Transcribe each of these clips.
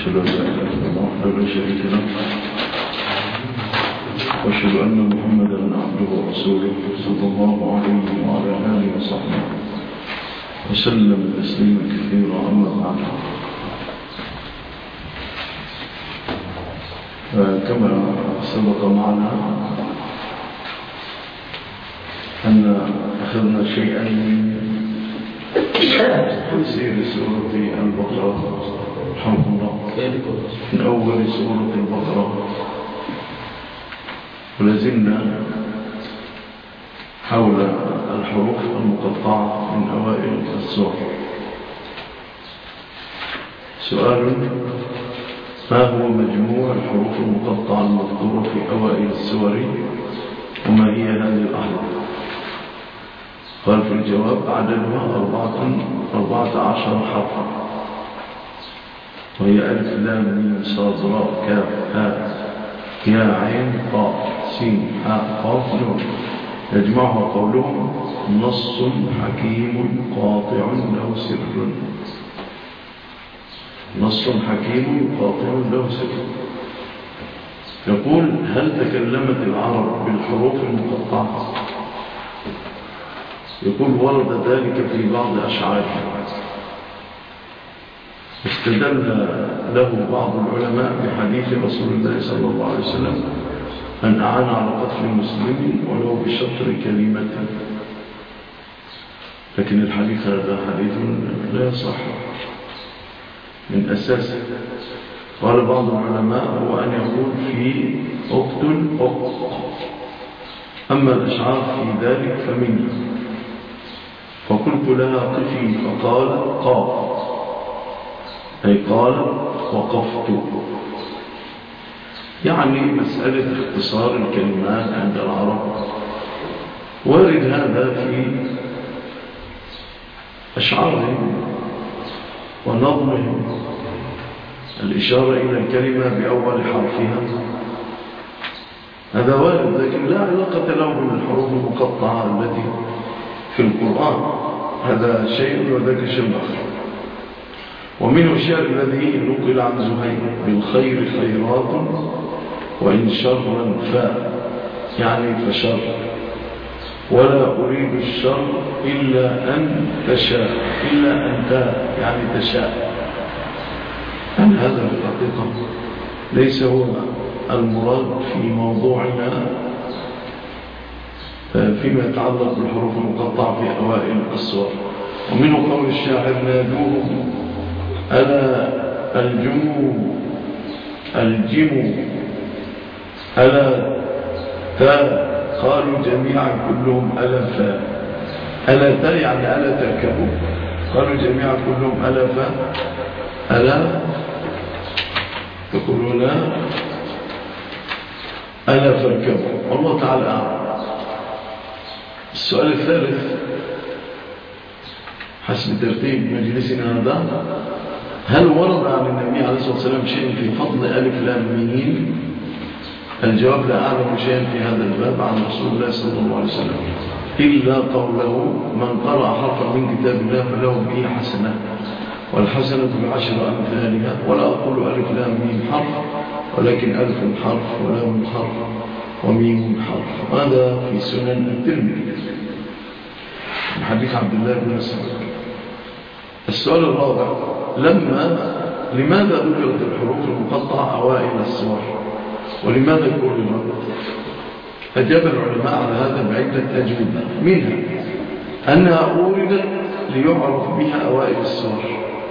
أشهد أن لا إله إلا الله وحده لا شريك له وأشهد أن محمدا عبده ورسوله صلى الله عليه وعلى آله وصحبه وسلم تسليما كثيرا. أما بعد، كما سبق معنا أن أخذنا شيئا من تفسير سورة البقرة رحمه الله من أول سورة البقرة، ولازلنا حول الحروف المقطعة من أوائل السور. سؤال: ما هو مجموع الحروف المقطعة المذكورة في أوائل السور، وما هي هذه الأحرف؟ قال في الجواب: عددها 14 حرفا، وهي ألف لام ميم صاد راء كاف هاء يا عين قاف سين حاء قاف نون. يجمعها قولهم: نص حكيم قاطع له سر. نص حكيم قاطع له سر. يقول: هل تكلمت العرب بالحروف المقطعة؟ يقول: ورد ذلك في بعض أشعارها، استدل له بعض العلماء بحديث رسول الله صلى الله عليه وسلم: من أعان على قتل المسلمين ولو بشطر كلمة. لكن الحديث هذا حديث لا يصح من أساسه. قال بعض العلماء: هو أن يقول في اقتل اقتل، أما الأشعار في ذلك فمنها. فقلت لها: قفي، فقال: قاف، أي قال وقفت. يعني مسألة اختصار الكلمات عند العرب. وارد هذا في أشعارهم ونظمهم، الإشارة إلى الكلمة بأول حرفها، هذا وارد، لكن لا علاقة له بالحروف المقطعة التي في القرآن، هذا شيء وذاك شيء آخر. ومنه الشعر الذي نقل عن زهير: بالخير خيرات وإن شرا فاء، يعني فشر، ولا أريد الشر إلا أن تشاء، إلا أن تاء، يعني تشاء. يعني هذا في الحقيقة ليس هو المراد في موضوعنا فيما يتعلق بالحروف المقطعة في أوائل السور. ومنه قول الشاعر: نادوهم ألا الجمو الجمو ألا تا، قالوا جميعا كلهم ألا فا. ألا تا يعني ألا تركبوا، قالوا جميعا كلهم ألا فا، ألا يقولون ألا فاركبوا. والله تعالى أعلم. السؤال الثالث حسب ترتيب مجلسنا هذا: هل ورد عن النبي عليه الصلاة والسلام شيء في فضل ألف لام ميم؟ الجواب: لا أعلم شيئا في هذا الباب عن رسول الله صلى الله عليه وسلم إلا قوله: من قرأ حرفا من كتاب الله فله به حسنة، والحسنة بعشر أمثالها. ولا أقول ألف لام ميم حرف، ولكن ألف حرف ولام حرف وميم حرف. هذا في سنن الترمذي من حديث عبد الله بن مسعود. السؤال الرابع: لماذا ذكرت الحروف المقطعة أوائل السور، ولماذا كررت؟ أجاب العلماء على هذا بعدة أجوبة، منها أنها أوردت ليعرف بها أوائل السور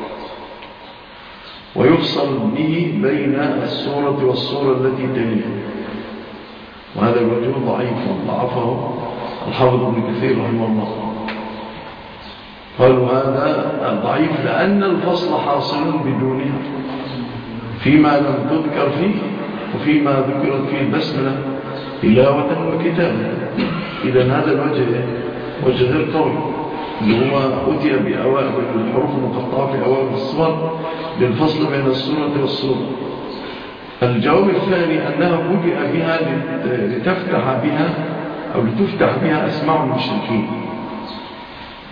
ويفصل به بين السورة والسورة التي تليها، وهذا الوجه ضعيف ضعفه الحافظ ابن كثير رحمه الله. قالوا هذا ضعيف لأن الفصل حاصل بدونها فيما لم تذكر فيه وفيما ذكرت فيه البسملة تلاوة وكتابة. إذن هذا الوجه وجه غير قوي، اللي هو أتي بأوائل الحروف المقطعة في أوائل السور للفصل بين السورة والسورة. الجواب الثاني أنها بدأ بها لتفتح بها أو لتفتح بها أسماع المشركين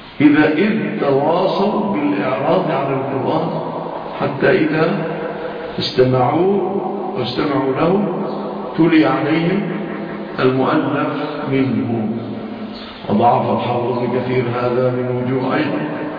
إذ تواصوا بالإعراض عن القرآن، حتى إذا واستمعوا له تلي عليهم المؤلف منه. وضعف الحافظ ابن كثير هذا من وجوه أيضا.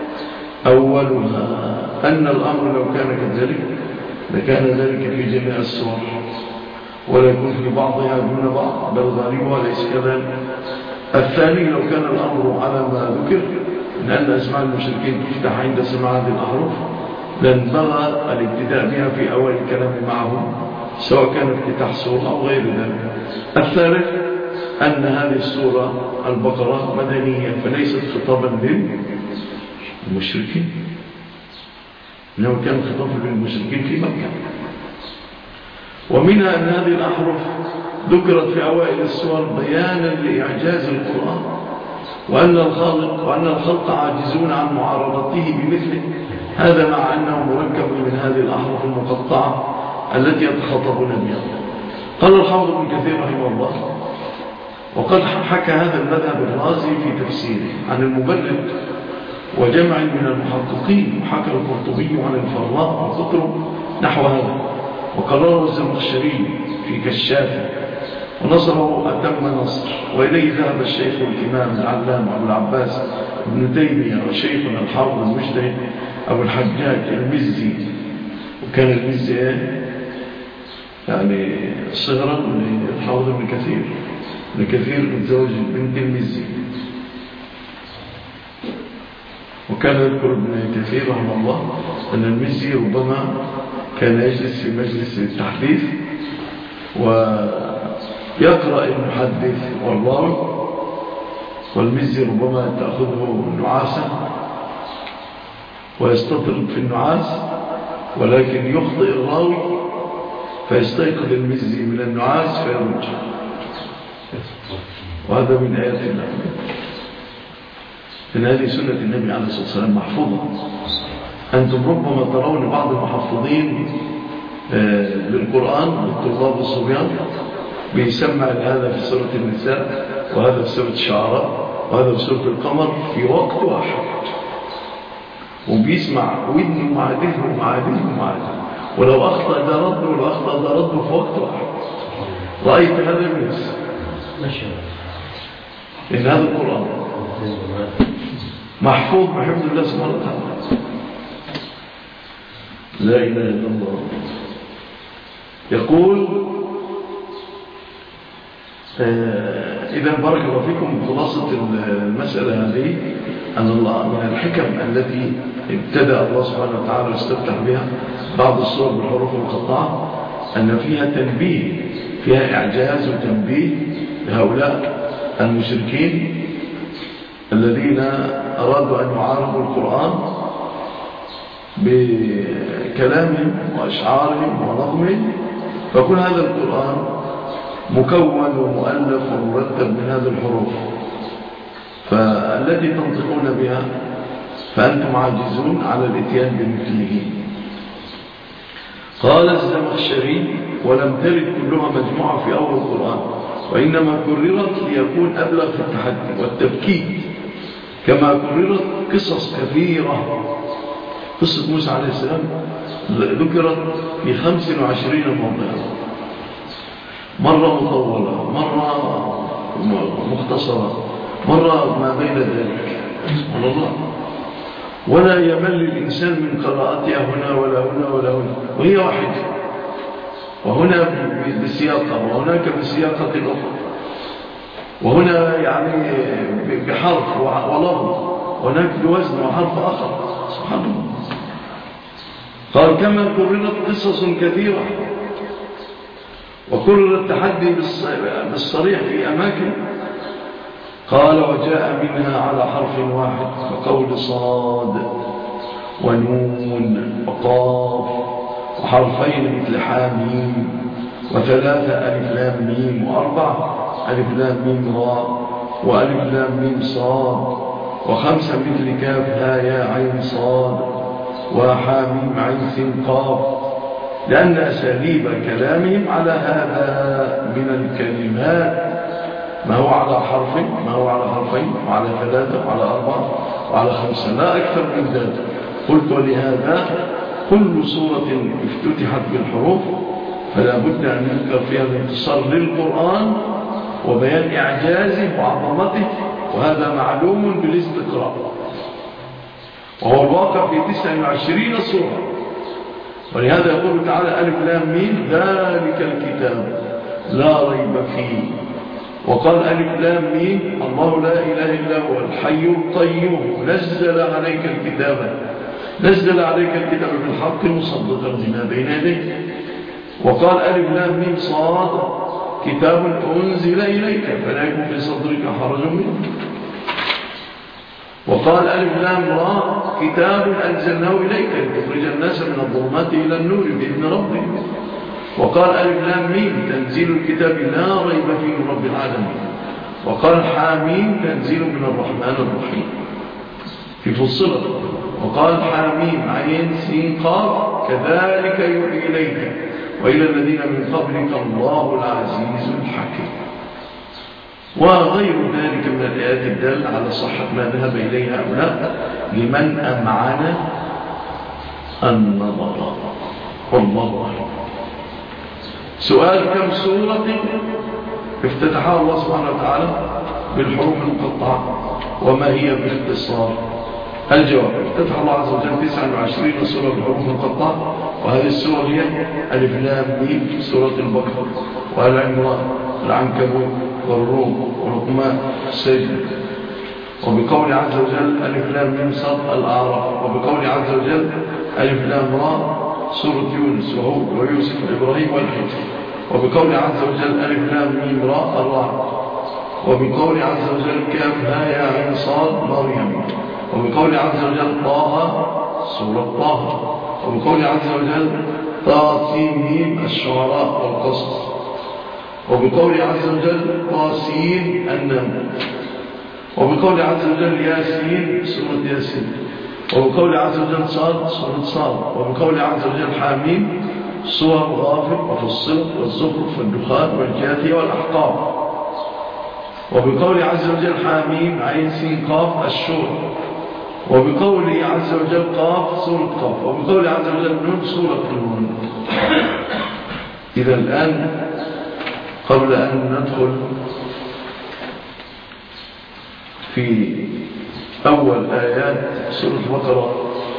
أولها أن الأمر لو كان كذلك لكان ذلك في جميع السور ولا يكون في بعضها دون بعض، بل غالبها ليس كذلك. الثاني لو كان الأمر على ما ذكر من أن أسماء المشركين تفتح عند سماع هذه الأحرف لانبغى الابتداء بها في أول الكلام معهم سواء كان افتتاح سورة أو غير ذلك. الثالث أن هذه السورة البقرة مدنية فليست خطابا للمشركين، إنه كان خطابا للمشركين في مكة. ومنها أن هذه الأحرف ذكرت في أوائل السور بيانا لإعجاز القرآن وأن الخلق عاجزون عن معارضته بمثله، هذا مع أنه مركب من هذه الأحرف المقطعة التي يتخاطبون بها. قال الحافظ ابن كثير رحمه الله: وقد حكى هذا المذهب الرازي في تفسيره عن المبرد وجمع من المحققين، وحكى القرطبي عن الفراء وقطر نحو هذا، وقرره الزمخشري في كشافه ونصره أتم نصر. وإليه ذهب الشيخ الإمام العلامة أبو العباس ابن تيمية وشيخنا الحافظ المجتهد أبو الحجاج المزي. وكان المزي يعني صغرا للحافظ ابن كثير. ابن كثير متزوج بنت المزي. وكان يذكر ابن كثير رحمه الله أن المزي ربما كان يجلس في مجلس التحديث ويقرأ المحدث والراوي، والمزي ربما تأخذه نعاسة ويستطرد في النعاس، ولكن يخطئ الراوي فيستيقظ المزي من النعاس فيرجع. وهذا من آيات الله. إن هذه سنة النبي عليه الصلاة والسلام محفوظة. أنتم ربما ترون بعض المحفظين للقرآن للطلاب والصبيان بيسمع هذا في سورة النساء وهذا في سورة الشعراء وهذا في سورة القمر في وقت واحد، وبيسمع ودنه مع ذهنه مع ذهنه مع ذهنه، ولو أخطأ ده رده ولو أخطأ ده رده في وقت واحد. رأيت هذا الناس إن هذا القرآن محفوظ بحمد الله سبحانه وتعالى. لا إله إلا الله. يقول إذا بارك الله فيكم. خلاصة المسألة هذه أن الله من الحكم التي ابتدأ الله سبحانه وتعالى يستفتح بها بعض الصور بالحروف المقطعة أن فيها تنبيه، فيها إعجاز وتنبيه لهؤلاء المشركين الذين أرادوا أن يعارضوا القرآن بكلامهم وأشعارهم ونظمهم. فكل هذا القرآن مكون ومؤلف ومرتب من هذه الحروف فالتي تنطقون بها، فأنتم عاجزون على الاتيان بمثله. قال الزمخشري: ولم ترد كلها مجموعة في أول القرآن، وإنما كررت ليكون أبلغ في التحدي والتبكيت، كما كررت قصص كثيرة. قصة موسى عليه السلام ذكرت في 25 موضعا، مرة مطولة، مرة مختصرة، مرة ما بين ذلك، سبحان الله. ولا يمل الإنسان من قراءتها هنا ولا هنا ولا هنا، وهي واحدة، وهنا بسياقة وهناك بسياقة أخرى، وهنا يعني بحرف ولفظ، وهناك بوزن وحرف آخر، سبحان الله. قال: كما كررت قصص كثيرة وكرر التحدي بالصريح في أماكن. قال: وجاء منها على حرف واحد كقول صاد ونون وقاف، وحرفين مثل حاميم، وثلاثة ألف لام ميم، وأربعة ألف لام ميم راء، وألف لام ميم صاد، وخمسة مثل كاف ها يا عين صاد، وحاميم عين سين قاف، لأن أساليب كلامهم على هذا من الكلمات ما هو على حرف، ما هو على حرفين، وعلى ثلاثة، وعلى أربعة، وعلى خمسة، لا أكثر من ذلك. قلت: ولهذا كل سورة افتتحت بالحروف فلا بد أن يذكر فيها الانتصار للقرآن وبيان إعجازه وعظمته، وهذا معلوم بالاستقراء، وهو الواقع في 29 سورة. ولهذا يقول تعالى ألف لام ميم ذلك الكتاب لا ريب فيه. وقال ألف لام ميم الله لا إله إلا هو الحي القيوم نزل عليك الكتاب بالحق مصدقا لما بين يديه. وقال ألف لام ميم صاد كتاب أنزل إليك فلا يكن في صدرك حرج منه. وقال ألف لام را كتاب أنزلناه إليك لتخرج الناس من الظلمات إلى النور بإذن ربهم. وقال ألف لام ميم تنزيل الكتاب لا ريب فيه من رب العالمين. وقال حاميم تنزيل من الرحمن الرحيم في فصلة. وقال حاميم عين سين قاف كذلك يوحي إليك وإلى الذين من قبلك الله العزيز الحكيم. وغير ذلك من الآيات الدالة على صحة ما ذهب إليه هؤلاء لمن أمعن النظر. والله أعلم. سؤال: كم سورة افتتحها الله سبحانه وتعالى بالحروف المقطعة وما هي باختصار؟ الجواب: افتتح الله عز وجل 29 سورة بالحروف المقطعة، وهذه السورة هي ألف لام ميم سورة البقرة وآل عمران والعنكبوت والروم ولقمان السجن. وبقول عز وجل ألف لام ميم صاد الأعراف. وبقول عز وجل ألف لام را سورة يونس وهود ويوسف وإبراهيم والحجر. وبقول عز وجل ألف لام ميم را الرعد. وبقول عز وجل كاف ها يا عين صاد مريم. وبقول عز وجل طه سورة طه. وبقول عز وجل طاسين الشعراء والقصص. وبقول عز وجل طاسين النمل. وبقول عز وجل ياسين سورة ياسين. وبقول عز وجل صاد سورة صاد. وبقول عز وجل حاميم سورة غافر وفصلت والزخرف والدخان والجاثية والأحقاف. وبقول عز وجل حاميم عين سين قاف الشورى. وبقول عز وجل قاف سورة قاف. وبقول عز وجل نون سورة نون. إذا الآن قبل أن ندخل في أول آيات سورة البقرة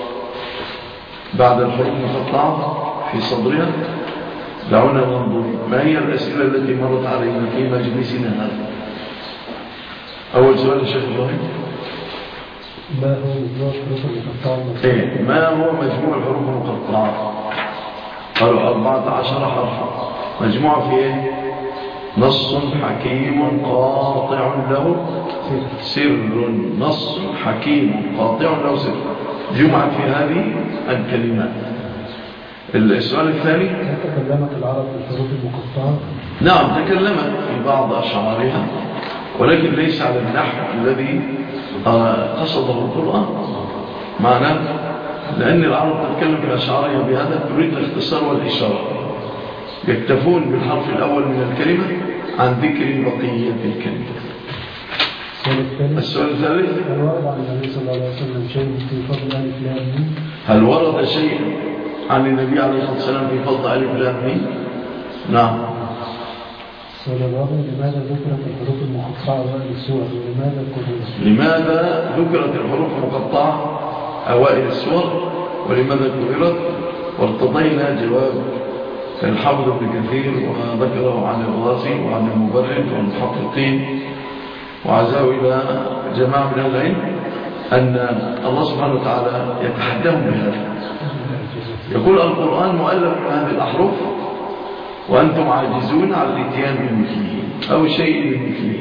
بعد الحروف المقطعة في صدرها، دعونا ننظر ما هي الأسئلة التي مرت علينا في مجلسنا هذا. أول سؤال الشيخ إبراهيم: ما هو مجموع الحروف المقطعة؟ ما هو مجموع الحروف المقطعة؟ قالوا 14 حرفا. مجموعة في ايه؟ نص حكيم قاطع له سر. نص حكيم قاطع له سر جمعت في هذه الكلمات. السؤال الثاني: تكلمت العرب بالحروف المقطعة؟ نعم تكلمت في بعض أشعارها، ولكن ليس على النحو الذي قصده القرآن. معناه لأن العرب تتكلم في أشعارها بهذا تريد الاختصار والإشارة، يكتفون بالحرف الأول من الكلمة عن ذكر بقية الكلمة. السؤال الثالث: هل ورد عن النبي صلى الله عليه وسلم شيء في فضل ألف لام ميم؟ هل ورد شيء عن النبي عليه الصلاة والسلام في فضل ألف لام ميم؟ نعم. السؤال الرابع: لماذا ذكرت الحروف المقطعة أوائل السور ولماذا كررت؟ لماذا ذكرت الحروف المقطعة أوائل السور ولماذا كررت؟ وارتضينا جواب الحافظ ابن كثير وذكره عن الغازي وعن المبرد والمحققين وعزاه إلى جماعة من العلم أن الله سبحانه وتعالى يتحدهم بهذا. يقول القرآن مؤلف من هذه الأحرف وأنتم عاجزون على الاتيان بمثله أو شيء من مثله.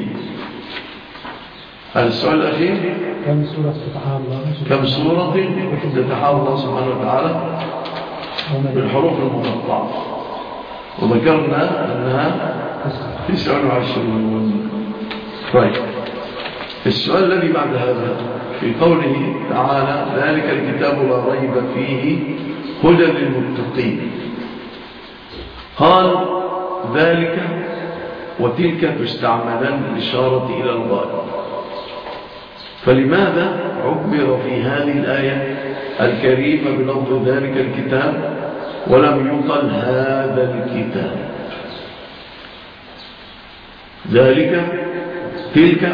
السؤال الأخير: كم سورة افتتحها الله؟ كم سورة افتتحها الله سبحانه وتعالى بالحروف المقطعة؟ وذكرنا أنها 29. طيب، السؤال الذي بعد هذا في قوله تعالى ذلك الكتاب لا ريب فيه هدى للمتقين. قال ذلك وتلك تستعملان بالإشارة إلى الغاية، فلماذا عبر في هذه الآية الكريمة بلفظ ذلك الكتاب ولم يقل هذا الكتاب. ذلك تلك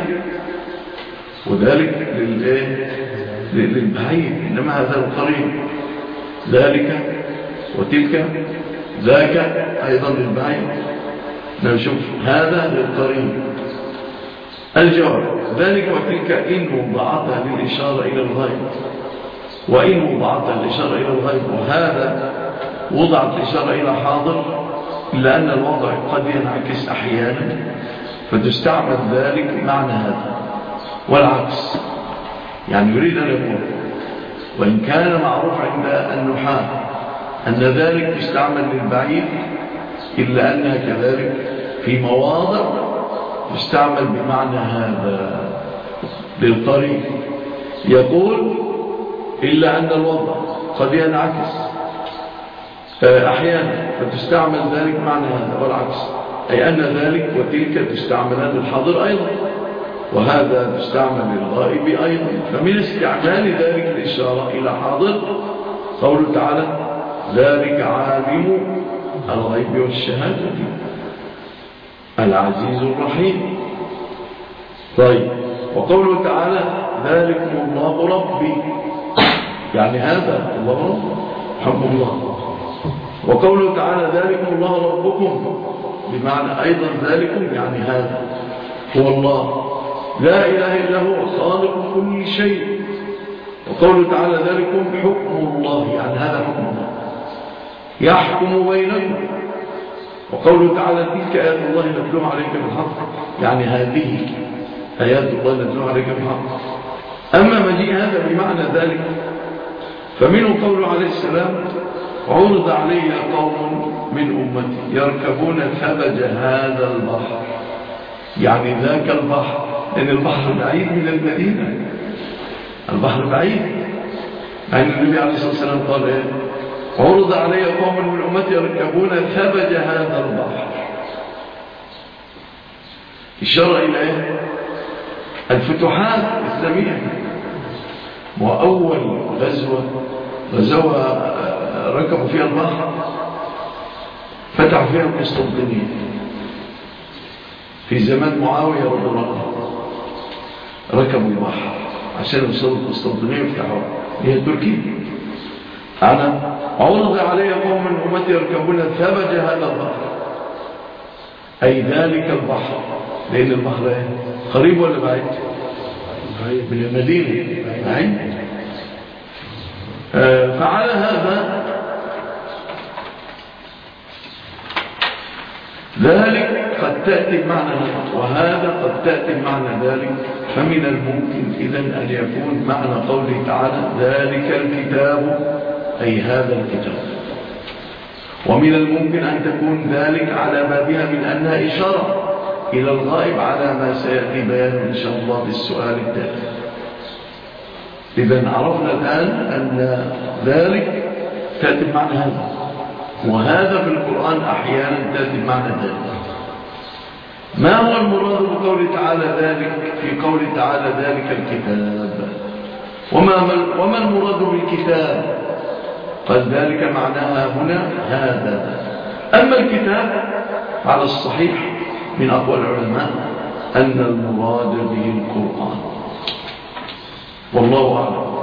وذلك للبعيد، إنما هذا القريب. ذلك وتلك ذاك أيضا للبعيد. نشوف هذا للقريب. الجواب ذلك وتلك إن وضعتها للإشارة إلى الغيب، وإن وضعتها للإشارة إلى الغيب، وهذا وضعت الإشارة إلى حاضر، إلا أن الوضع قد ينعكس أحيانا فتستعمل ذلك معنى هذا، والعكس. يعني يريد أن يقول وإن كان معروف عند النحاة أن ذلك يستعمل للبعيد، إلا أنها كذلك في مواضع يستعمل بمعنى هذا للقريب. يقول إلا أن الوضع قد ينعكس أحيانا فتستعمل ذلك معنى هذا، والعكس، أي أن ذلك وتلك تستعملان للحاضر أيضا، وهذا تستعمل للغائب أيضا. فمن استعمال ذلك الإشارة إلى حاضر قوله تعالى ذلك عالم الغيب والشهادة العزيز الرحيم. طيب، وقوله تعالى ذلكم الله ربي، يعني هذا الله رب حب الله. وقوله تعالى ذلكم الله ربكم، بمعنى أيضا ذلكم يعني هذا هو الله لا إله إلا هو خالق كل شيء. وقوله تعالى ذلكم حكم الله، يعني هذا حكم الله يحكم بينكم. وقوله تعالى تلك آيات الله نتلوها عليك بالحق، يعني هذه آيات الله نتلوها عليك بالحق. أما مجيء هذا بمعنى ذلك فمنه قوله عليه السلام عرض علي قوم من أمتي يركبون ثبج هذا البحر، يعني ذاك البحر، لأن البحر بعيد من المدينة، البحر بعيد. يعني النبي عليه الصلاة والسلام قال إيه؟ عرض علي قوم من أمتي يركبون ثبج هذا البحر، إشارة إلى إيه؟ الفتوحات الإسلامية. وأول غزوة ركبوا فيها البحر فتحوا فيها القسطنطينية في زمان معاوية رضي الله عنه. ركبوا البحر عشان يوصلوا القسطنطينية ويفتحوها، هي تركيا. أنا عرض علي قوم من أمتي يركبون ثبج هذا البحر، أي ذلك البحر، لأن البحر قريب ولا بعيد؟ من المدينة بعيد. فعلى هذا ذلك قد تأتي بمعنى وهذا قد تأتي بمعنى ذلك. فمن الممكن إذن أن يكون معنى قوله تعالى ذلك الكتاب أي هذا الكتاب. ومن الممكن أن تكون ذلك على بابها من أنها إشارة إلى الغائب على ما سيأتي بيانه إن شاء الله بالسؤال التالي. إذن عرفنا الآن أن ذلك تأتي بمعنى هذا، وهذا في القرآن أحيانا تأتي بمعنى ذلك. ما هو المراد بقوله تعالى ذلك في قوله تعالى ذلك الكتاب؟ وما المراد بالكتاب؟ قال ذلك معناها هنا هذا. أما الكتاب على الصحيح من أقوال العلماء أن المراد به القرآن، والله أعلم.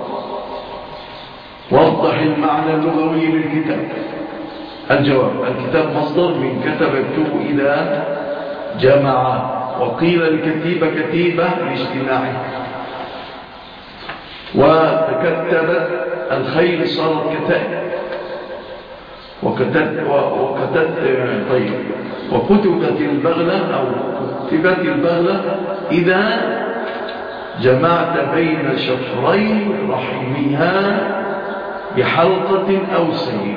وضح المعنى اللغوي للكتاب. الجواب الكتاب مصدر من كتب يكتب إذا جمع، وقيل الكتيبة كتيبة لاجتماعه، وتكتبت الخيل صارت كتائب، طيب، وكتبت البغلة أو كتبت البغلة إذا جمعت بين شفري رحمها بحلقة أو سير.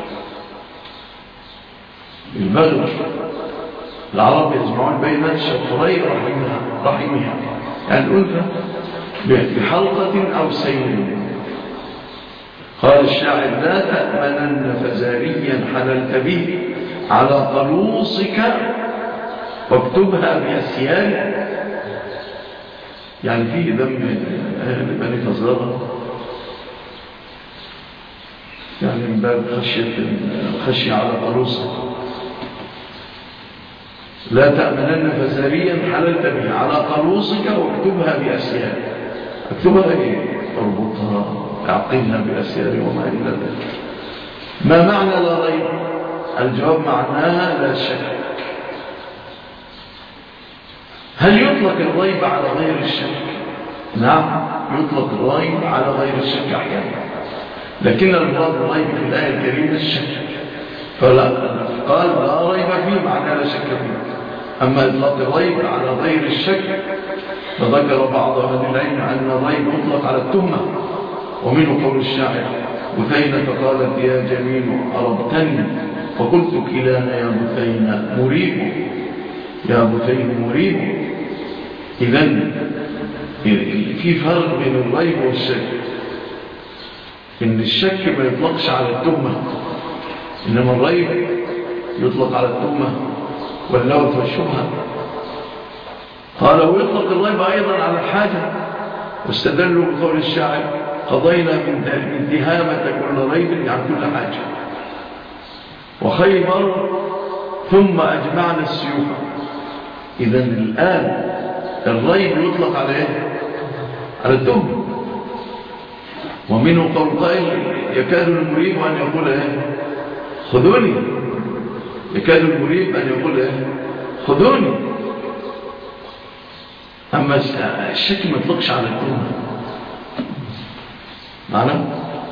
البغلة العرب يجمعون بين شفري رحمها يعني الأنثى بحلقة أو سير. قال الشاعر لا تأمنن فزاريا حللت به على قلوصك واكتبها بأسيال، يعني فيه ذم أهل بني فزارة من باب خشية على قلوصك. لا تأمنن فزاريا حللت به على قلوصك واكتبها بأسيار. اكتبها ايه؟ اربطها، اعقدها بأسيار وما إلى ذلك. ما معنى لا ريب؟ الجواب معناها لا شك. هل يطلق الريب على غير الشك؟ نعم، يطلق الريب على غير الشك أحيانا، لكن المراد الريب في الآية الكريمة الشك، فلا قال لا ريب فيه معناه لا شك فيه. أما إطلاق الريب على غير الشك فذكر بعض أهل العلم أن الريب يطلق على التهمة، ومنه قول الشاعر: بثينة قالت يا جميل أربتني فقلت كلانا يا بثينة مريب، يا بثين مريب. إذن في فرق بين الريب والشك، إن الشك ما يطلقش على التهمة، إنما الريب يطلق على التهمة واللوث والشبهة. قال ويطلق الريب أيضا على الحاجة، واستدلوا بقول الشاعر: قضينا من دهامة كل ريب يعني كل حاجة، وخيبر ثم أجمعنا السيوف. إذن الآن الريب يطلق على إيه؟ على التهمة. ومنه قول قائل: يكاد المريب أن يقول إيه؟ خذوني. يكاد المريب أن يقول إيه؟ خذوني. أما الشك ما يطلقش على التهمة معنا.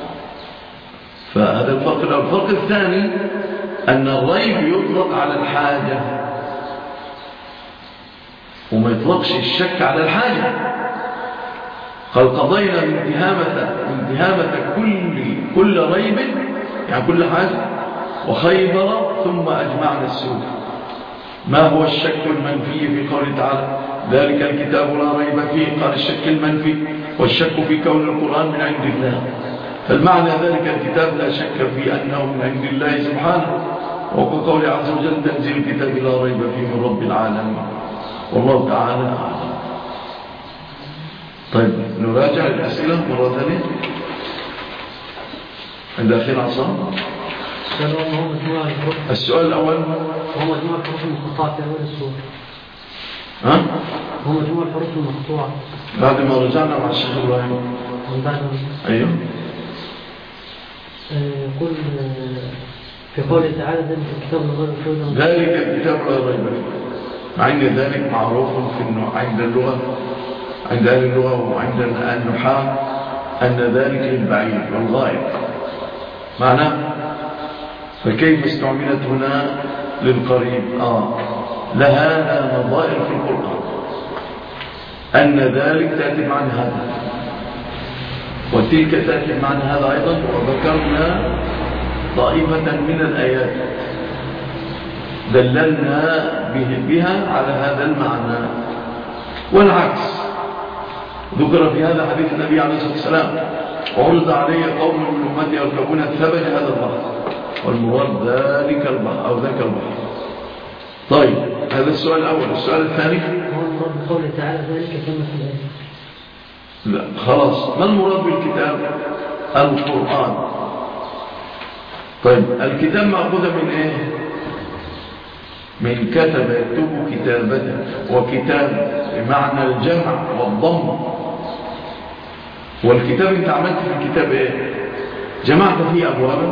فهذا الفرق الأول. الفرق الثاني أن الريب يطلق على الحاجة وما يطلقش الشك على الحاجة. قال قضينا من دهامة كل ريب يعني كل حاجة، وخيبر ثم أجمعنا السوء. ما هو الشك المنفي في قوله تعالى: ذلك الكتاب لا ريب فيه؟ قال الشك المنفي والشك في كون القرآن من عند الله، فالمعنى ذلك الكتاب لا شك في أنه من عند الله سبحانه، وقول عز وجل: تنزيل الكتاب لا ريب فيه من رب العالمين. والله تعالى أعلم. طيب نراجع الأسئلة مرة ثانية عند أخير عصام. السؤال الأول هو مجموع الحروف المقطوعة في أول السورة. هو مجموع الحروف المقطوعة بعد ما رجعنا مع الشيخ إبراهيم. أيوه. يقول في قوله تعالى: ذلك الكتاب لا ريب فيه، مع أن ذلك معروف في عند اللغة، عند أهل اللغة وعند النحاة، أن ذلك للبعيد والغائب معناه. فكيف استعملت هنا للقريب؟ لها نظائر في القرآن، أن ذلك تأتي معنى هذا وتلك تأتي معنى هذا أيضا، وذكرنا طائفة من الآيات دللنا بها على هذا المعنى. والعكس ذكر في هذا حديث النبي عليه الصلاة والسلام: عرض علي قوم من أمتي يركبون الثبج هذا البحر، والمراد ذلك البحر أو ذاك البحر. طيب هذا السؤال الأول. السؤال الثاني: هو المراد بقوله تعالى ذلك كما في الآية؟ لا خلاص. ما المراد بالكتاب؟ القرآن. طيب الكتاب مأخوذ من إيه؟ من كتب يكتب كتابة، وكتاب بمعنى الجمع والضم. والكتاب انت عملت في الكتاب ايه؟ جمعت فيه أبوابا،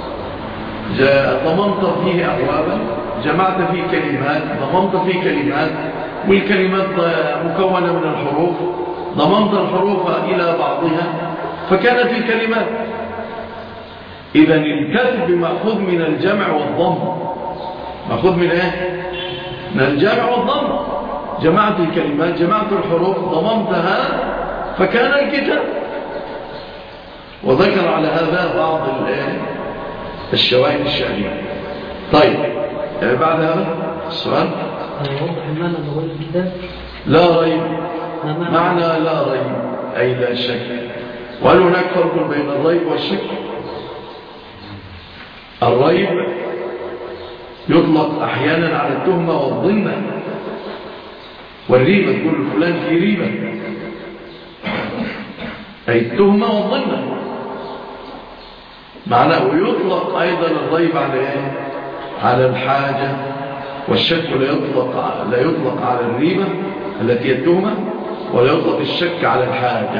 ضممت فيه أبوابا، جمعت فيه كلمات، ضممت فيه كلمات، والكلمات مكونة من الحروف، ضممت الحروف إلى بعضها فكان في كلمات. إذن الكتب مأخوذ من الجمع والضم. مأخوذ من ايه؟ من الجمع والضم. جمعت الكلمات، جمعت الحروف، ضممتها فكان الكتاب. وذكر على هذا بعض الشواهد الشعرية. طيب بعد هذا السؤال: يوضح المعنى اللغوي الكتاب لا ريب. معنى لا ريب أي لا شك. وهل هناك فرق بين الريب والشك؟ الريب يطلق أحيانا على التهمة والظنة والريبة، تقول فلان في ريبة، أي التهمة والظنة. معناه. ويطلق أيضا الريب على إيه؟ على الحاجة، والشك لا يطلق على الريبة التي التهمة، ولا يطلق الشك على الحاجة.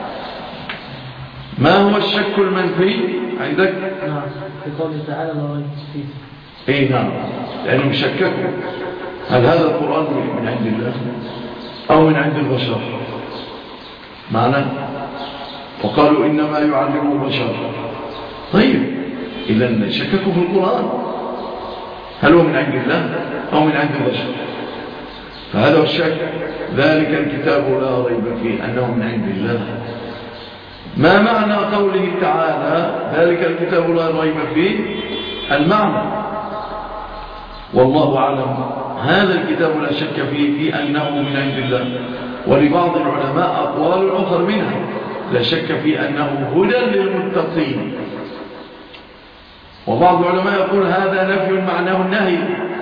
ما هو الشك المنفي عندك؟ نعم، في قوله تعالى لا ريب فيه. اي نعم، لأنهم شككوا هل هذا القرآن من عند الله أو من عند البشر، معنى وقالوا إنما يعلمه بشر. طيب إذن شككوا في القرآن، هل هو من عند الله أو من عند البشر؟ فهذا هو الشك. ذلك الكتاب لا ريب فيه أنه من عند الله. ما معنى قوله تعالى ذلك الكتاب لا ريب فيه؟ المعنى والله أعلم هذا الكتاب لا شك فيه أنه من عند الله. ولبعض العلماء أقوال أخر منها لا شك فيه أنه هدى للمتقين. وبعض العلماء يقول هذا نفي معناه النهي،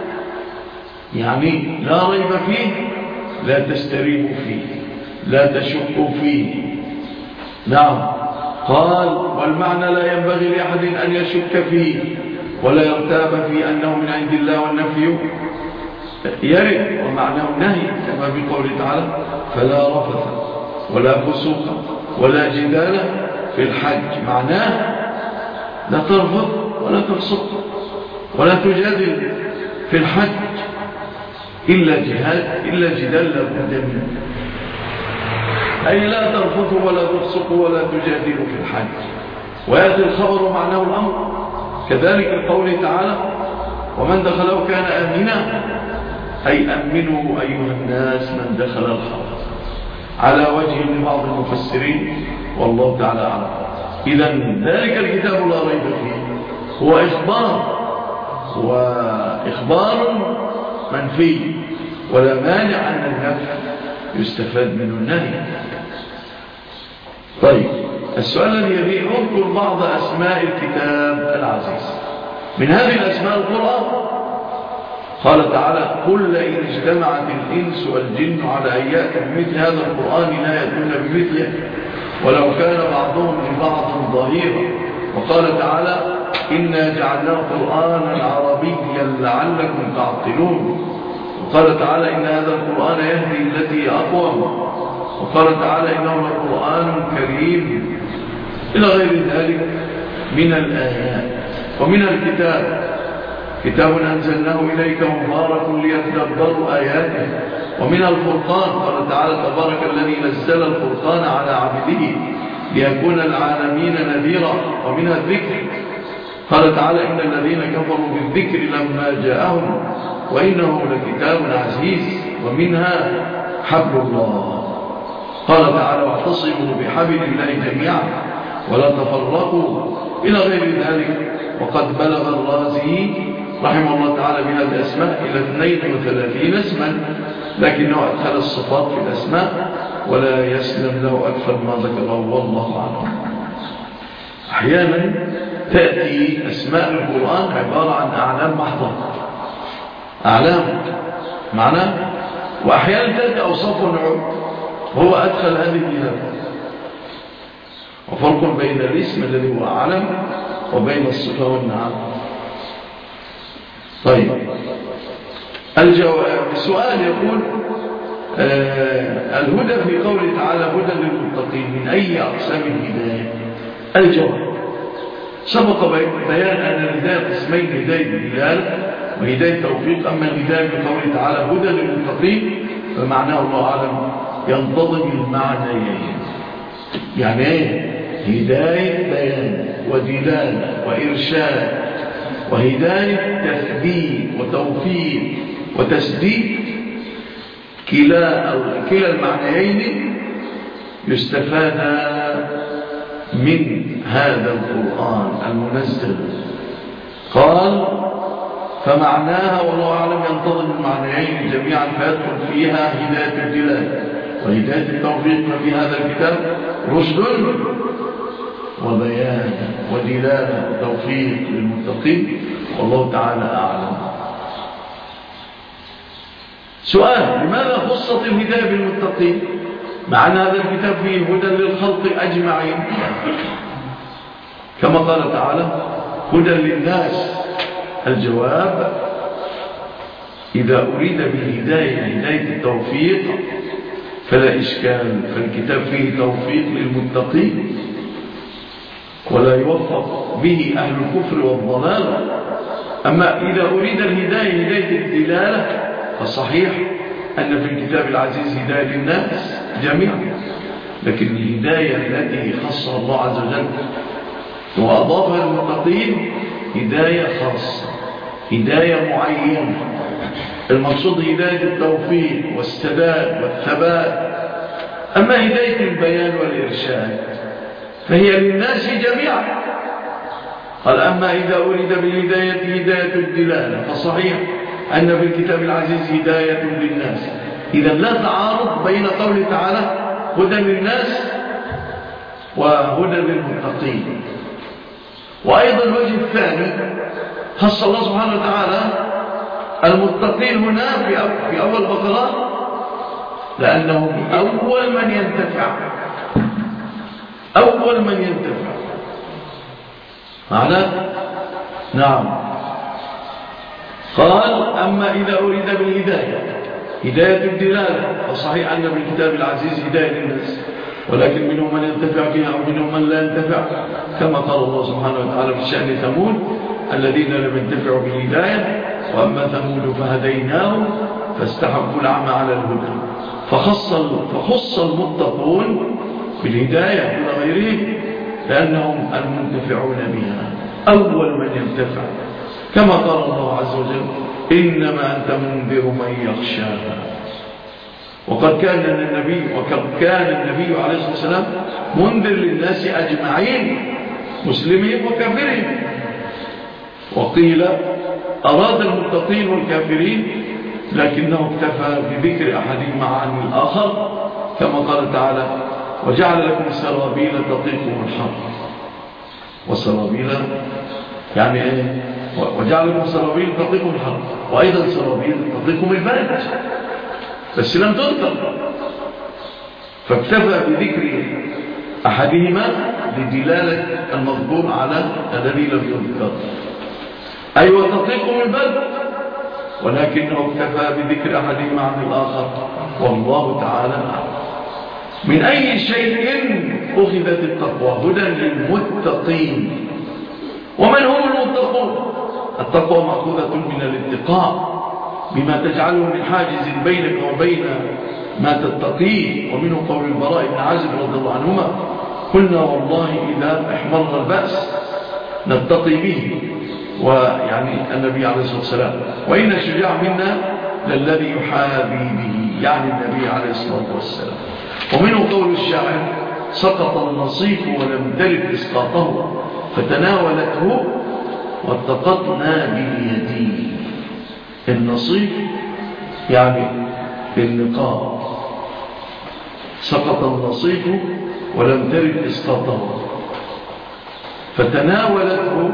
يعني لا ريب فيه، لا تستريبوا فيه، لا تشكوا فيه. نعم. قال والمعنى لا ينبغي لأحد أن يشك فيه ولا يرتاب في أنه من عند الله، والنفي يرد ومعناه النهي كما في قوله تعالى فلا رفث ولا فسوق ولا جدال في الحج. معناه لا ترفض ولا تفسق ولا تجادل في الحج إلا جدال لا بد منه، أي لا ترفض ولا تفسق ولا تجادل في الحج. ويأتي الخبر معناه الأمر كذلك قوله تعالى ومن دخله كان آمنا، أي أمنوا أيها الناس من دخل الحرم، على وجه لبعض المفسرين والله تعالى أعلم. إذن ذلك الكتاب لا ريب فيه هو إخبار منفي، ولا مانع أن النفي يستفاد منه النهي. طيب السؤال الذي يليه اذكر بعض أسماء الكتاب العزيز. من هذه الأسماء القرآن. قال تعالى قل إن اجتمعت الإنس والجن على أن يأتوا بمثل هذا القرآن لا يأتون بمثله ولو كان بعضهم لبعض ظهيرا. وقال تعالى إنا جعلناه قرآنا عربيا لعلكم تعقلون. وقال تعالى إن هذا القرآن يهدي التي أقوم. وقال تعالى إنه لقرآن كريم إلى غير ذلك من الآيات. ومن الكتاب كتاب أنزلناه إليك مبارك ليتدبروا آياته. ومن الفرقان قال تعالى تبارك الذي نزل الفرقان على عبده ليكون العالمين نذيرا. ومن الذكر قال تعالى إن الذين كفروا بالذكر لما جاءهم وإنه لكتاب عزيز. ومنها حبل الله قال تعالى واعتصموا بحبل الله جميعا ولا تفرقوا إلى غير ذلك. وقد بلغ الرازي رحمه الله تعالى من الأسماء إلى 32 اسما، لكنه أدخل الصفات في الأسماء ولا يسلم له أكثر ما ذكره والله أعلم. أحيانا تأتي أسماء القرآن عبارة عن أعلام محضة، أعلام معناه، وأحيانا تأتي أوصاف ونعوت، وهو أدخل هذه الكتاب. وفرق بين الاسم الذي هو أعلم وبين الصفة والنعم. طيب السؤال يقول الهدى في قوله تعالى هدى للمتقين من أي أقسام الهداية؟ الجواب سبق بيان أن الهداية قسمين، هداية الدلالة وهداية توفيق. أما الهداية في قوله تعالى هدى للمتقين فمعناه الله أعلم ينتظم المعنيين. يعني ايه؟ هداية بيان ودلالة وإرشاد، وهداية تثبيت وتوفيق وتسديد. كلا المعنيين يستفاد من هذا القرآن المنزل. قال فمعناها والله أعلم ينتظم المعنيين جميعا فيدخل فيها هداية الدلالة وهداية التوفيق. في هذا الكتاب رشد وبيان ودلالة وتوفيق للمتقين والله تعالى أعلم. سؤال لماذا خصت الهداية كما قال تعالى هدى للناس. الجواب: إذا أريد بالهداية هداية التوفيق فلا إشكال، فالكتاب فيه توفيق للمتقين ولا يوفق به أهل الكفر والضلال. أما إذا أريد الهداية هداية الدلالة فالصحيح أن في الكتاب العزيز هداية للناس جميعا، لكن الهداية التي خصها الله عز وجل وأضافها للمتقين هداية خاصة، هداية معينة. المقصود هداية التوفيق والسداد والثبات. أما هداية البيان والإرشاد فهي للناس جميعا. قال: أما إذا أريد بالهداية هداية الدلالة فصحيح أن في الكتاب العزيز هداية للناس. إذا لا تعارض بين قوله تعالى هدى للناس وهدى للمتقين. وأيضا الوجه الثاني خص الله سبحانه وتعالى المتقين هنا في أول بقرة لأنهم أول من ينتفع، أول من ينتفع معنا. نعم. قال: أما إذا أريد بالهداية هداية الدلالة فصحيح أن بالكتاب العزيز هداية للناس، ولكن منهم من ينتفع بها ومنهم من لا ينتفع، كما قال الله سبحانه وتعالى في شأن ثمود: الذين لم ينتفعوا بالهداية وأما ثمود فهديناهم فاستحبوا الأعمى على الهدى. فخص المتقون بالهداية دون غيرهم لأنهم المنتفعون بها، أول من ينتفع، كما قال الله عز وجل: إنما أنت منذر من يخشاها. وقد كان النبي عليه الصلاة والسلام منذر للناس أجمعين مسلمين وكافرين. وقيل أراد المتقين والكافرين لكنه اكتفى بذكر أحدهما عن الآخر، كما قال تعالى: وجعل لكم سرابيل تقيكم الحر. والسرابيل يعني ايه؟ وجعل لكم سرابيل تقيكم الحر، وأيضا سرابيل تقيكم البرد، بس لم تذكر، فاكتفى بذكر أحدهما لدلالة المذكور على الذي لم يذكر، أي وتقيكم البرد، ولكنه اكتفى بذكر أحدهما عن الآخر، والله تعالى أعلم. من أي شيء أخذت التقوى؟ هدى للمتقين. ومن هم المتقون؟ التقوى مأخوذة من الاتقاء بما تجعله من حاجز بينك وبين ما تتقيه. ومنه قول البراء بن عازب رضي الله عنهما: قلنا والله إذا احمر البأس نتقي به، ويعني النبي عليه الصلاة والسلام: وإن الشجاع منا للذي يحاذي به، يعني النبي عليه الصلاة والسلام. ومنه قول الشاعر: سقط النصيف ولم ترد إسقاطه فتناولته واتقطنا باليدين. النصيف يعني النقاب، سقط النصيف ولم ترد إسقاطه فتناولته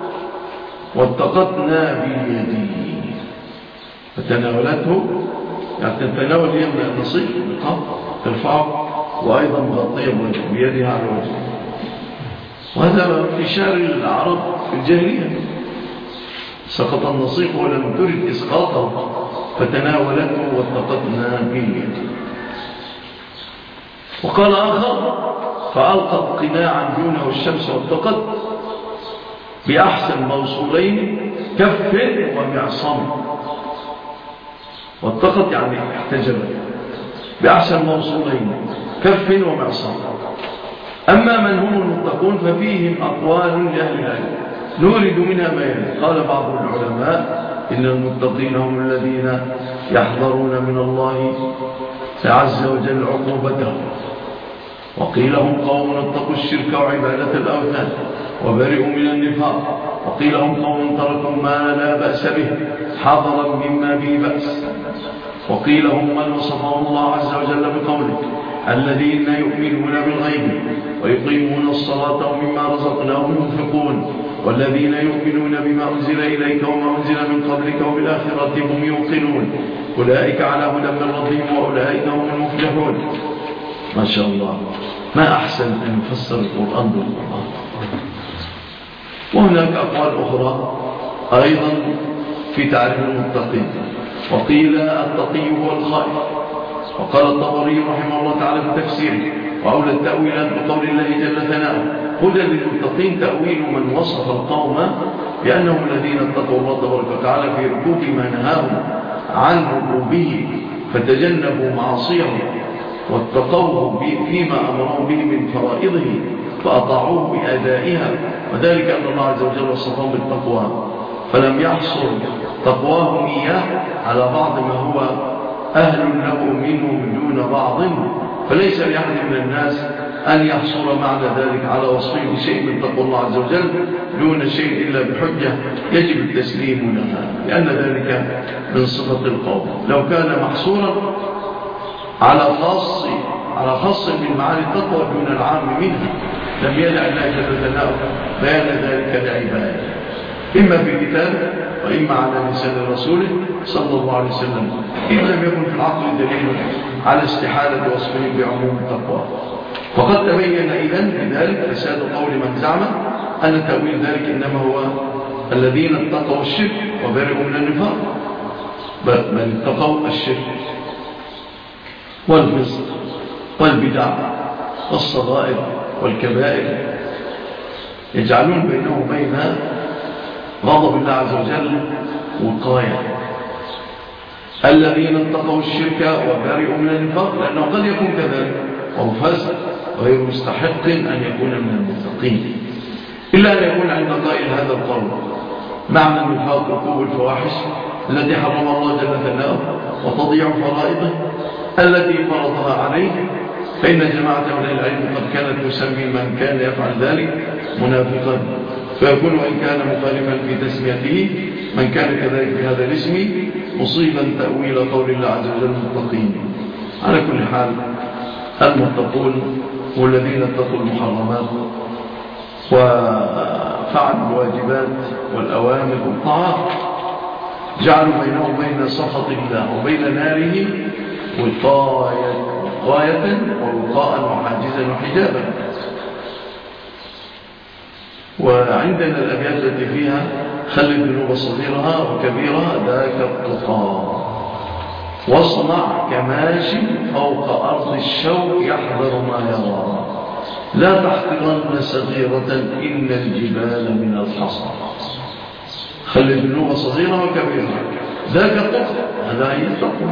واتقطنا باليدين. فتناولته يعني تتناول يمنى النصيف النقاب ترفعه وأيضا مغطية بيدها على وجهه. وهذا في شعر العرب في الجاهلية: سقط النصيف ولم ترد إسقاطه فتناولته واتقطنا باليد. وقال آخر: فألقت قناعا دونه الشمس واتقت بأحسن موصولين كف ومعصم. واتقت يعني احتجبت بأحسن موصولين كف ومعصم. أما من هم المتقون ففيهم أقوال لأهل العلم نورد منها ما يلي. قال بعض العلماء: إن المتقين هم الذين يحذرون من الله عز وجل عقوبته. وقيل هم قوم اتقوا الشرك وعبادة الأوثان وبرئوا من النفاق. وقيل هم قوم تركوا ما لا بأس به حذرا مما به بأس. وقيل هم من وصفهم الله عز وجل بقوله: الذين يؤمنون بالغيب ويقيمون الصلاة ومما رزقناهم ينفقون والذين يؤمنون بما أنزل إليك وما أنزل من قبلك وبالآخرة هم يوقنون أولئك على هدى من ربهم وأولئك هم المفلحون. ما شاء الله، ما أحسن أن يفسر القرآن بالقرآن. وهناك أقوال أخرى أيضا في تعريف المتقين. وقيل التقي هو الخائف. وقال الطبري رحمه الله تعالى في تفسيره: وأولى التأويلات بقول الله جل ثناؤه: هدى للمتقين تأويل من وصف القوم بأنهم الذين اتقوا الله تبارك وتعالى في ركوب ما نهاهم عن ركوبه فتجنبوا معصيه واتقوه فيما أمرهم به من فرائضه فأطاعوه بأدائها، وذلك أن الله عز وجل وصفهم بالتقوى فلم يحصر تقواهم إياه على بعض ما هو أهل له منه دون بعض، فليس لأحد من الناس أن يحصر معنى ذلك على وصفه بشيء من تقوى الله عز وجل دون شيء إلا بحجة يجب التسليم لها، لأن ذلك من صفة القوم. لو كان محصورا على خاص من معاني التقوى دون العام منها لم يدع الله جل ثناؤه بيان ذلك لعباده، إما في كتابه وإما على لسان رسوله صلى الله عليه وسلم، إن لم يكن في العقل دليل على استحالة وصفه بعموم التقوى. وقد تبين إذن بذلك فساد قول من زعم أن تأويل ذلك إنما هو الذين اتقوا الشرك وبرئوا من النفاق، بل اتقوا الشرك والفسق والبدع والصغائر والكبائر، يجعلون بينه وبين غضب الله عز وجل وقاية. الذين اتقوا الشرك وبرئوا من النفاق، لأنه قد يكون كذلك وهو فاسق غير مستحق أن يكون من المتقين، إلا أن يكون عند قائل هذا القول معنى النفاق ركوب الفواحش التي حرم الله جل ثناؤه وتضيع فرائضه التي فرضها عليه، فإن جماعة من العلم قد كانت تسمي من كان يفعل ذلك منافقا، فيكون وإن كان مخالفا في تسميته من كان كذلك بهذا الاسم مصيبا تأويل قول الله عز وجل المتقين. على كل حال المتقون والذين اتقوا المحرمات وفعلوا الواجبات والأوامر والطاعات جعلوا بينه وبين سخط الله وبين ناره وقاية ووقاء وحاجزا وحجابا. وعندنا الأبيات التي فيها: خل الذنوب صغيرها وكبيرها ذاك التقى، واصنع كماشي فوق أرض الشوق يحذر ما يرى، لا تحقرن صغيرة إن الجبال من الحصى. خل الذنوب صغيرها وكبيرها ذاك التقى، هذا هي التقوى.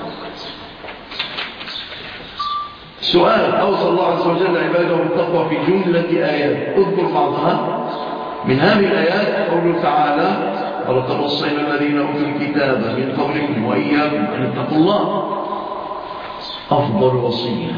سؤال: أوصى الله عز وجل عباده بالتقوى في جملة آيات، اذكر بعضها. من هذه الآيات قوله تعالى: ولقد وصينا الذين أوتوا الكتاب من قبلكم وإياكم أن اتقوا الله، أفضل وصية.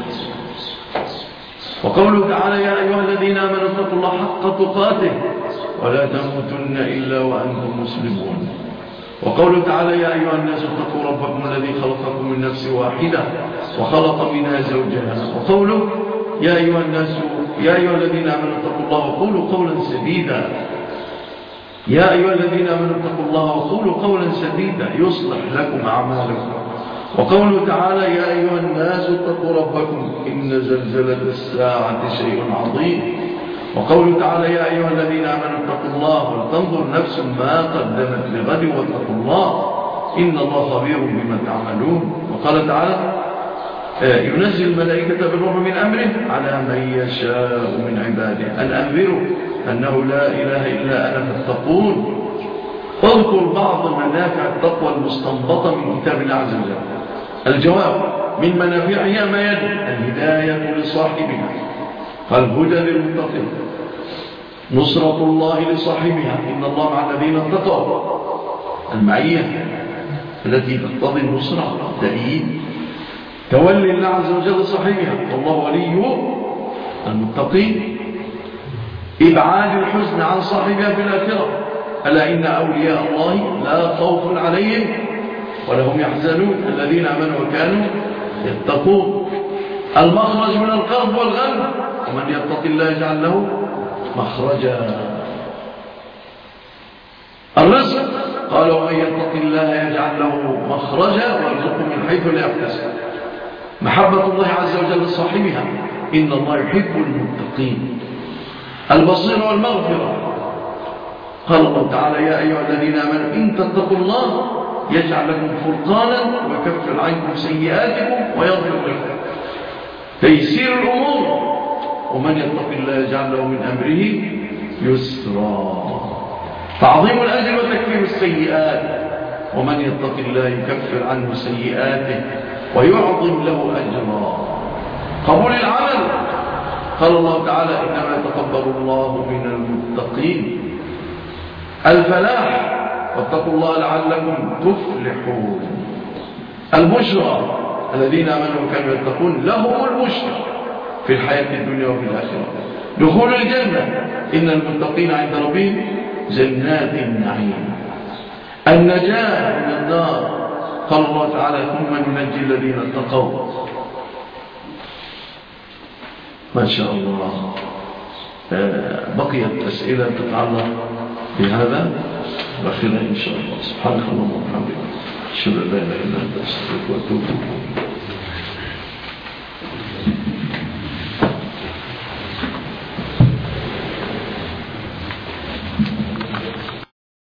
وقوله تعالى: يا أيها الذين آمنوا اتقوا الله حق تقاته ولا تموتن إلا وأنتم مسلمون. وقوله تعالى: يا أيها الناس اتقوا ربكم الذي خلقكم من نفس واحدة وخلق منها زوجها. وقوله: يا أيها الذين آمنوا اتقوا الله وقولوا قولا سديدا. يا أيها الذين آمنوا اتقوا الله وقولوا قولا سديدا يصلح لكم أعمالكم. وقوله تعالى: يا أيها الناس اتقوا ربكم إن زلزلة الساعة شيء عظيم. وقوله تعالى: يا أيها الذين آمنوا اتقوا الله ولتنظر نفس ما قدمت لغد واتقوا الله إن الله خبير بما تعملون. وقال تعالى: ينزل الملائكة بالروح من أمره على من يشاء من عباده أن أنذروا أنه لا إله إلا أنا فاتقون. اذكر بعض منافع التقوى المستنبطة من كتاب الله عز وجل. الجواب: من منافعها ما يلي: الهداية لصاحبها، فالهدى للمتقين، نصرة الله لصاحبها، إن الله مع الذين اتقوا، المعية التي تقتضي النصرة دليل، تولي الله عز وجل صاحبها والله ولي المتقين، إبعاد الحزن عن صاحبها في الآخرة، ألا إن أولياء الله لا خوف عليهم ولا هم يحزنون الذين آمنوا وكانوا يتقون، المخرج من الكرب والغم، ومن يتق الله يجعل له مخرجا، الرزق قال: ومن يتق الله يجعل له مخرجا ويرزقه من حيث لا يحتسب، محبة الله عز وجل لصاحبها، إن الله يحب المتقين، البصير والمغفرة، قال الله تعالى يا أيها الذين آمنوا إن تتقوا الله يجعل لكم فرقانا ويكفر عنكم سيئاتكم ويغفر لكم. تيسير الأمور. ومن يتق الله يجعل له من أمره يسرا. تعظيم الأجر وتكفير السيئات. ومن يتق الله يكفر عنه سيئاته ويعظم له أجرا. قبول العمل. قال الله تعالى إنما يتقبل الله من المتقين. الفلاح واتقوا الله لعلكم تفلحون. البشرى الذين آمنوا وكانوا يتقون لهم البشرى في الحياة الدنيا وفي الآخرة. دخول الجنة إن المتقين عند ربهم جنات النعيم. النجاة من النار. قال الله تعالى ثم ننجي الذين اتقوا. ما شاء الله. بقيت أسئلة تتعلق بهذا بخير إن شاء الله. سبحانك اللهم وبحمدك أشهد أن لا إله إلا أنت أستغفرك وأتوب إليك.